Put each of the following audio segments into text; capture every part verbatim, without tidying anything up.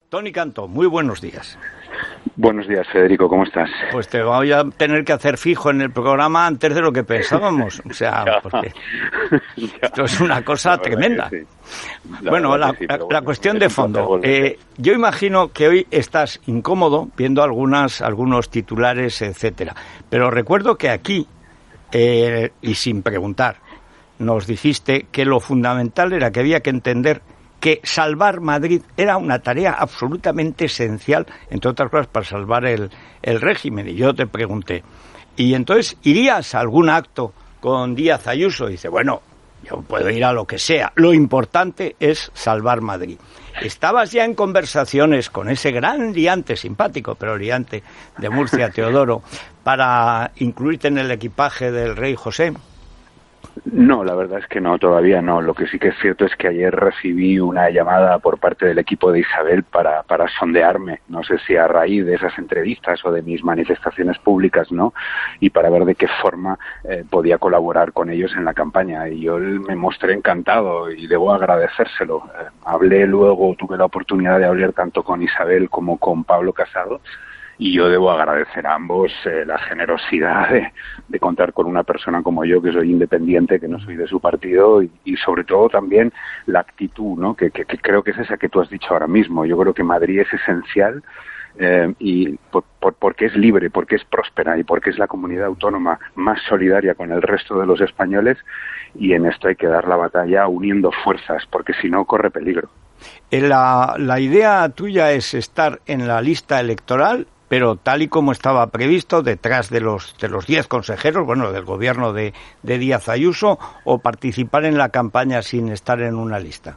Toni Cantó, muy buenos días. Buenos días, Federico, ¿cómo estás? Pues te voy a tener que hacer fijo en el programa antes de lo que pensábamos. O sea, porque esto es una cosa tremenda. Sí. Bueno, la, sí, la, bueno, la cuestión de fondo. Eh, yo imagino que hoy estás incómodo viendo algunas, algunos titulares, etcétera. Pero recuerdo que aquí, eh, y sin preguntar, nos dijiste que lo fundamental era que había que entender que salvar Madrid era una tarea absolutamente esencial, entre otras cosas, para salvar el, el régimen. Y yo te pregunté, ¿y entonces irías a algún acto con Díaz Ayuso? Y dice, bueno, yo puedo ir a lo que sea, lo importante es salvar Madrid. ¿Estabas ya en conversaciones con ese gran liante, simpático, pero liante de Murcia, Teodoro, para incluirte en el equipaje del rey José? No, la verdad es que no, todavía no. Lo que sí que es cierto es que ayer recibí una llamada por parte del equipo de Isabel para, para sondearme, no sé si a raíz de esas entrevistas o de mis manifestaciones públicas, ¿no? Y para ver de qué forma eh, podía colaborar con ellos en la campaña. Y yo me mostré encantado y debo agradecérselo. Eh, hablé luego, tuve la oportunidad de hablar tanto con Isabel como con Pablo Casado. Y yo debo agradecer a ambos eh, la generosidad de, de contar con una persona como yo, que soy independiente, que no soy de su partido, y, y sobre todo también la actitud, ¿no? Que, que, que creo que es esa que tú has dicho ahora mismo. Yo creo que Madrid es esencial eh, y por, por, porque es libre, porque es próspera y porque es la comunidad autónoma más solidaria con el resto de los españoles, y en esto hay que dar la batalla uniendo fuerzas, porque si no corre peligro. La, la idea tuya es estar en la lista electoral, pero tal y como estaba previsto, detrás de los de los diez consejeros, bueno, del gobierno de, de Díaz Ayuso, o participar en la campaña sin estar en una lista.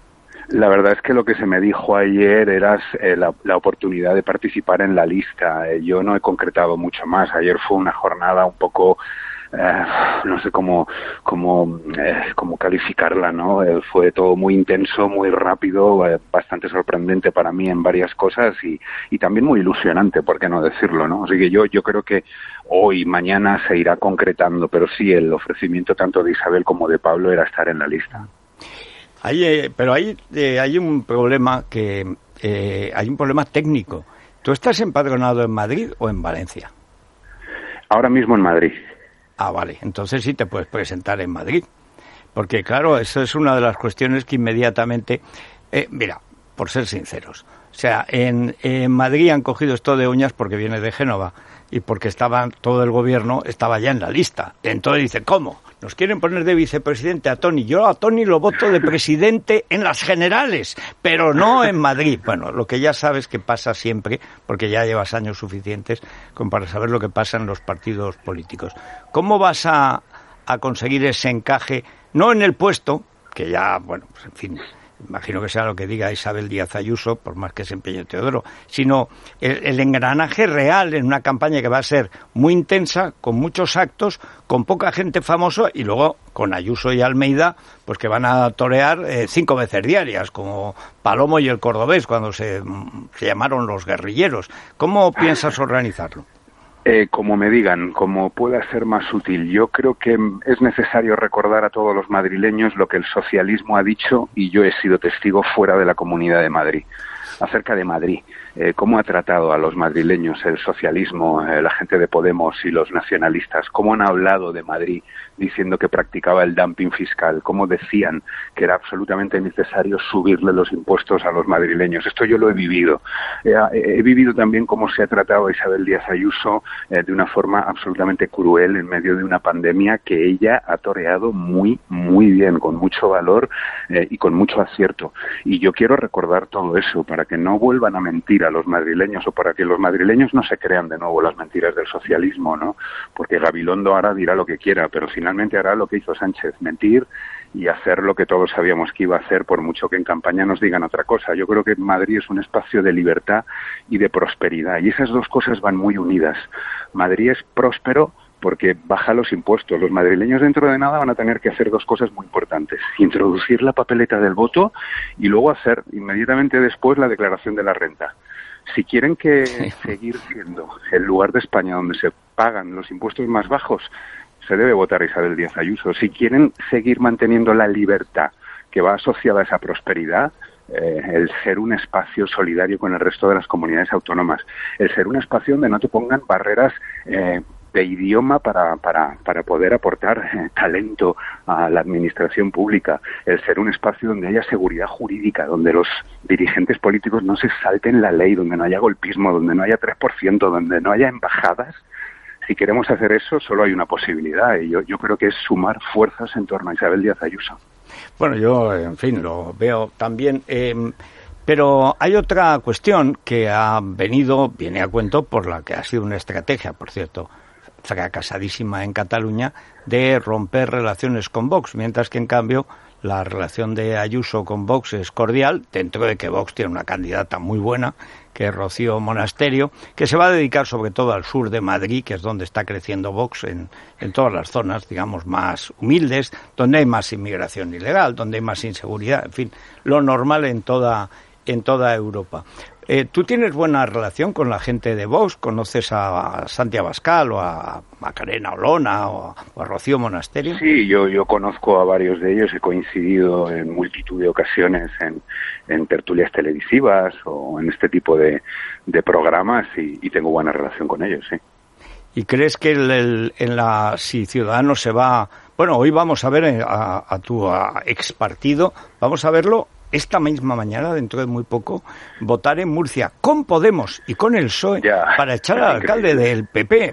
La verdad es que lo que se me dijo ayer era eh, la, la oportunidad de participar en la lista. Eh, yo no he concretado mucho más. Ayer fue una jornada un poco... Eh, no sé cómo cómo, eh, cómo calificarla, ¿no? Eh, fue todo muy intenso, muy rápido, eh, bastante sorprendente para mí en varias cosas y, y también muy ilusionante, ¿por qué no decirlo, ¿no? Así que yo yo creo que hoy, mañana se irá concretando, pero sí, el ofrecimiento tanto de Isabel como de Pablo era estar en la lista. Hay, eh, pero hay, eh, hay un problema que eh, hay un problema técnico. ¿Tú estás empadronado en Madrid o en Valencia? Ahora mismo en Madrid. Ah, vale, entonces sí te puedes presentar en Madrid, porque claro, eso es una de las cuestiones que inmediatamente, eh, mira, por ser sinceros, o sea, en, en Madrid han cogido esto de uñas porque viene de Génova y porque estaba todo el gobierno estaba ya en la lista. Entonces dice, ¿cómo? Nos quieren poner de vicepresidente a Toni. Yo a Toni lo voto de presidente en las generales, pero no en Madrid. Bueno, lo que ya sabes que pasa siempre, porque ya llevas años suficientes como para saber lo que pasa en los partidos políticos. ¿Cómo vas a, a conseguir ese encaje? No en el puesto, que ya, bueno, pues en fin, imagino que sea lo que diga Isabel Díaz Ayuso, por más que se empeñe Teodoro, sino el, el engranaje real en una campaña que va a ser muy intensa, con muchos actos, con poca gente famosa, y luego con Ayuso y Almeida, pues que van a torear eh, cinco veces diarias, como Palomo y el Cordobés, cuando se, se llamaron los guerrilleros. ¿Cómo piensas organizarlo? Eh, como me digan, como pueda ser más útil. Yo creo que es necesario recordar a todos los madrileños lo que el socialismo ha dicho, y yo he sido testigo fuera de la Comunidad de Madrid, acerca de Madrid. Eh, cómo ha tratado a los madrileños el socialismo, eh, la gente de Podemos y los nacionalistas, cómo han hablado de Madrid diciendo que practicaba el dumping fiscal, cómo decían que era absolutamente necesario subirle los impuestos a los madrileños. Esto yo lo he vivido. Eh, he vivido también cómo se ha tratado a Isabel Díaz Ayuso eh, de una forma absolutamente cruel en medio de una pandemia que ella ha toreado muy, muy bien, con mucho valor eh, y con mucho acierto. Y yo quiero recordar todo eso para que no vuelvan a mentir a los madrileños, o para que los madrileños no se crean de nuevo las mentiras del socialismo, ¿no? Porque Gabilondo ahora dirá lo que quiera, pero finalmente hará lo que hizo Sánchez, mentir y hacer lo que todos sabíamos que iba a hacer, por mucho que en campaña nos digan otra cosa. Yo creo que Madrid es un espacio de libertad y de prosperidad, y esas dos cosas van muy unidas. Madrid es próspero porque baja los impuestos. Los madrileños dentro de nada van a tener que hacer dos cosas muy importantes: introducir la papeleta del voto y luego hacer inmediatamente después la declaración de la renta. Si quieren que seguir siendo el lugar de España donde se pagan los impuestos más bajos, se debe votar a Isabel Díaz Ayuso. Si quieren seguir manteniendo la libertad que va asociada a esa prosperidad, eh, el ser un espacio solidario con el resto de las comunidades autónomas, el ser un espacio donde no te pongan barreras eh, de idioma para, para, para poder aportar eh, talento a la administración pública, el ser un espacio donde haya seguridad jurídica, donde los dirigentes políticos no se salten la ley, donde no haya golpismo, donde no haya tres por ciento, donde no haya embajadas. Si queremos hacer eso, solo hay una posibilidad, y yo, yo creo que es sumar fuerzas en torno a Isabel Díaz Ayuso. Bueno, yo, en fin, lo veo también, eh, pero hay otra cuestión que ha venido, viene a cuento por la que ha sido una estrategia, por cierto, fracasadísima en Cataluña, de romper relaciones con Vox, mientras que, en cambio, la relación de Ayuso con Vox es cordial, dentro de que Vox tiene una candidata muy buena, que es Rocío Monasterio, que se va a dedicar sobre todo al sur de Madrid, que es donde está creciendo Vox, en, en todas las zonas, digamos, más humildes, donde hay más inmigración ilegal, donde hay más inseguridad, en fin, lo normal en toda, en toda Europa. Eh, ¿Tú tienes buena relación con la gente de Vox? ¿Conoces a Santi Abascal o a Macarena Olona o a, o a Rocío Monasterio? Sí, yo, yo conozco a varios de ellos, he coincidido en multitud de ocasiones en, en tertulias televisivas o en este tipo de, de programas y, y tengo buena relación con ellos, sí. ¿Y crees que el, el, en la, si Ciudadanos se va... Bueno, hoy vamos a ver a, a tu a ex partido, vamos a verlo esta misma mañana, dentro de muy poco, votar en Murcia con Podemos y con el P S O E ya, para echar al alcalde del P P.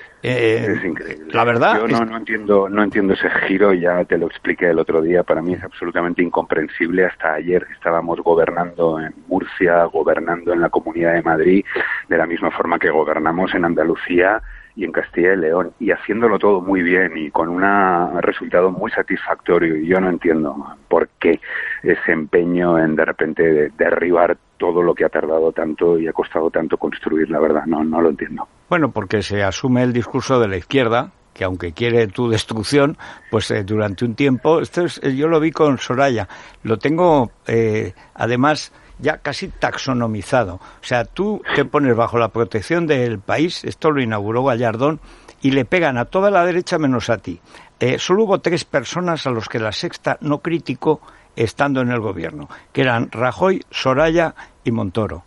Eh, es increíble. La verdad yo no, es... no entiendo no entiendo ese giro, ya te lo expliqué el otro día, para mí es absolutamente incomprensible. Hasta ayer estábamos gobernando en Murcia, gobernando en la Comunidad de Madrid, de la misma forma que gobernamos en Andalucía y en Castilla y León, y haciéndolo todo muy bien y con un resultado muy satisfactorio, y yo no entiendo por qué ese empeño en de repente de derribar todo lo que ha tardado tanto y ha costado tanto construir, la verdad, no, no lo entiendo. Bueno, porque se asume el discurso de la izquierda, que aunque quiere tu destrucción, pues eh, durante un tiempo, esto es, yo lo vi con Soraya, lo tengo eh, además ya casi taxonomizado. O sea, tú te pones bajo la protección del país, esto lo inauguró Gallardón, y le pegan a toda la derecha menos a ti. Eh, solo hubo tres personas a los que la Sexta no criticó estando en el gobierno, que eran Rajoy, Soraya y Montoro.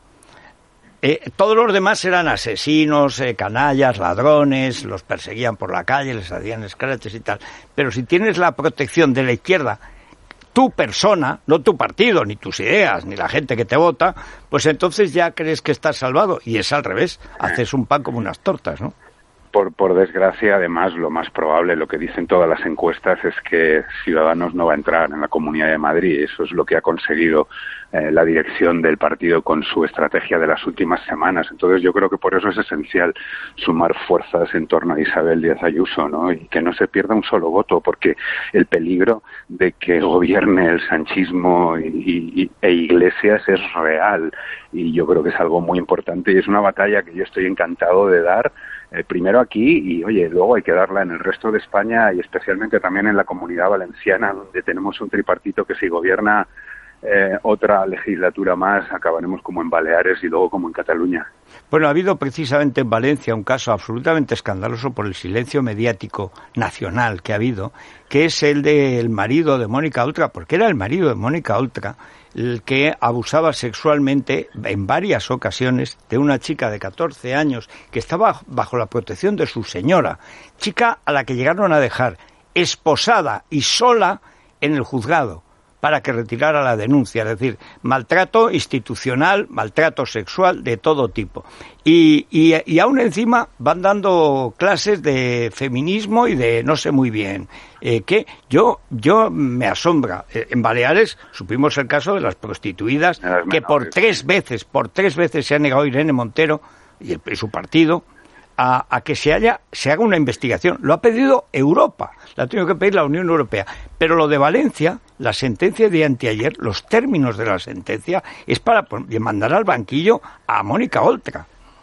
Eh, todos los demás eran asesinos, eh, canallas, ladrones, los perseguían por la calle, les hacían escraches y tal. Pero si tienes la protección de la izquierda, tu persona, no tu partido, ni tus ideas, ni la gente que te vota, pues entonces ya crees que estás salvado. Y es al revés, haces un pan como unas tortas, ¿no? Por, por desgracia, además, lo más probable, lo que dicen todas las encuestas, es que Ciudadanos no va a entrar en la Comunidad de Madrid. Eso es lo que ha conseguido eh, la dirección del partido con su estrategia de las últimas semanas. Entonces, yo creo que por eso es esencial sumar fuerzas en torno a Isabel Díaz Ayuso, ¿no? Y que no se pierda un solo voto, porque el peligro de que gobierne el sanchismo y, y, e Iglesias es real. Y yo creo que es algo muy importante y es una batalla que yo estoy encantado de dar. Eh, primero aquí y, oye, luego hay que darla en el resto de España y especialmente también en la Comunidad Valenciana, donde tenemos un tripartito que si gobierna eh, otra legislatura más, acabaremos como en Baleares y luego como en Cataluña. Bueno, ha habido precisamente en Valencia un caso absolutamente escandaloso por el silencio mediático nacional que ha habido, que es el del marido de Mónica Oltra, porque era el marido de Mónica Oltra el que abusaba sexualmente en varias ocasiones de una chica de catorce años que estaba bajo la protección de su señora, chica a la que llegaron a dejar esposada y sola en el juzgado para que retirara la denuncia, es decir, maltrato institucional, maltrato sexual de todo tipo. Y, y, y aún encima van dando clases de feminismo y de no sé muy bien eh, qué. Yo, yo me asombra. Eh, en Baleares supimos el caso de las prostituidas las que por tres veces, por tres veces se ha negado Irene Montero y, el, y su partido A, a que se haya se haga una investigación. Lo ha pedido Europa, la ha tenido que pedir la Unión Europea. Pero lo de Valencia, la sentencia de anteayer, los términos de la sentencia, es para mandar al banquillo a Mónica Oltra.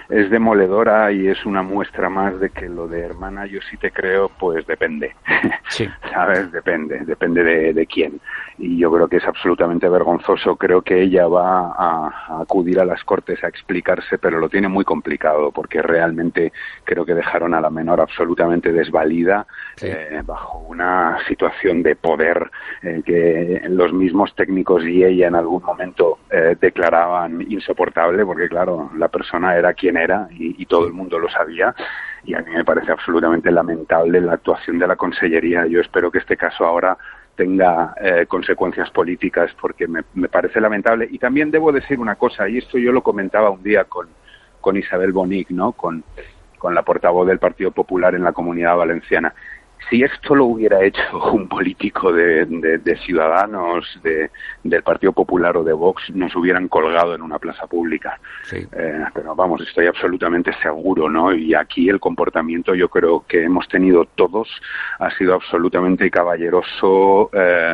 es demoledora y es una muestra más de que lo de hermana yo sí te creo, pues depende. Sí. ¿Sabes? Depende, depende de, de quién. Y yo creo que es absolutamente vergonzoso. Creo que ella va a, a acudir a las Cortes a explicarse, pero lo tiene muy complicado porque realmente creo que dejaron a la menor absolutamente desvalida, sí. eh, bajo una situación de poder eh, que los mismos técnicos y ella en algún momento eh, declaraban insoportable, porque claro, la persona era quien era y, y todo el mundo lo sabía, y a mí me parece absolutamente lamentable la actuación de la Consellería. Yo espero que este caso ahora tenga eh, consecuencias políticas, porque me, me parece lamentable. Y también debo decir una cosa, y esto yo lo comentaba un día con, con Isabel Bonic, ¿no? Con, con la portavoz del Partido Popular en la Comunidad Valenciana. Si esto lo hubiera hecho un político de, de, de Ciudadanos, de, del Partido Popular o de Vox, nos hubieran colgado en una plaza pública. Sí. Eh, pero vamos, estoy absolutamente seguro, ¿no? Y aquí el comportamiento yo creo que hemos tenido todos ha sido absolutamente caballeroso, eh,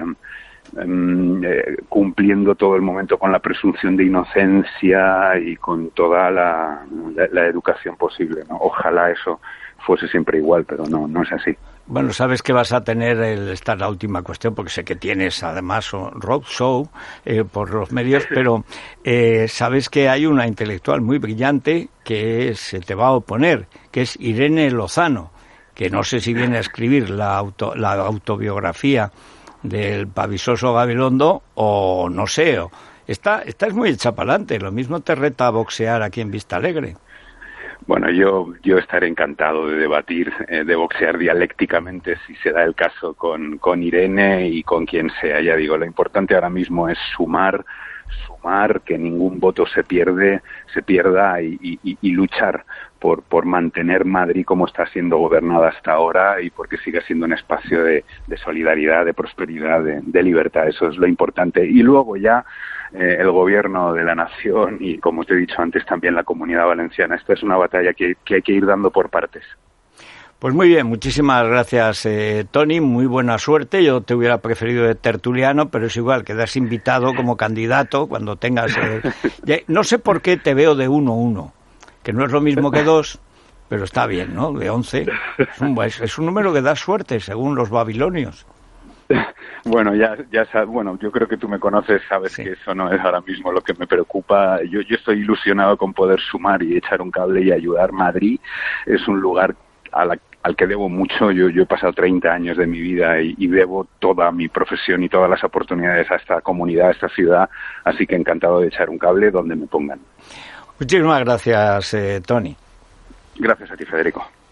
eh, cumpliendo todo el momento con la presunción de inocencia y con toda la, la, la educación posible, ¿no? Ojalá eso fuese siempre igual, pero no, no es así. Bueno, sabes que vas a tener, el, esta es la última cuestión, porque sé que tienes además un roadshow eh, por los medios, pero eh, sabes que hay una intelectual muy brillante que se te va a oponer, que es Irene Lozano, que no sé si viene a escribir la, auto, la autobiografía del pavisoso Gabilondo o no sé, o, está, está es muy hecha para adelante, lo mismo te reta a boxear aquí en Vistalegre. Bueno, yo yo estaré encantado de debatir, eh, de boxear dialécticamente, si se da el caso, con, con Irene y con quien sea. Ya digo, lo importante ahora mismo es sumar, sumar, que ningún voto se pierde, se pierda y, y, y luchar por, por mantener Madrid como está siendo gobernada hasta ahora y porque siga siendo un espacio de, de solidaridad, de prosperidad, de, de libertad. Eso es lo importante. Y luego ya Eh, el gobierno de la nación y, como te he dicho antes, también la Comunidad Valenciana. Esta es una batalla que, que hay que ir dando por partes. Pues muy bien, muchísimas gracias, eh, Toni, muy buena suerte. Yo te hubiera preferido de tertuliano, pero es igual, quedas invitado como candidato cuando tengas... Eh, no sé por qué te veo de uno a uno, que no es lo mismo que dos, pero está bien, ¿no? De once. Es un, es, es un número que da suerte, según los babilonios. Bueno, ya, ya bueno, yo creo que tú me conoces, sabes sí. que eso no es ahora mismo lo que me preocupa. Yo, yo estoy ilusionado con poder sumar y echar un cable y ayudar. Madrid es un lugar a la, al que debo mucho. Yo, yo he pasado treinta años de mi vida y, y debo toda mi profesión y todas las oportunidades a esta comunidad, a esta ciudad. Así que encantado de echar un cable donde me pongan. Muchísimas gracias, eh, Toni. Gracias a ti, Federico.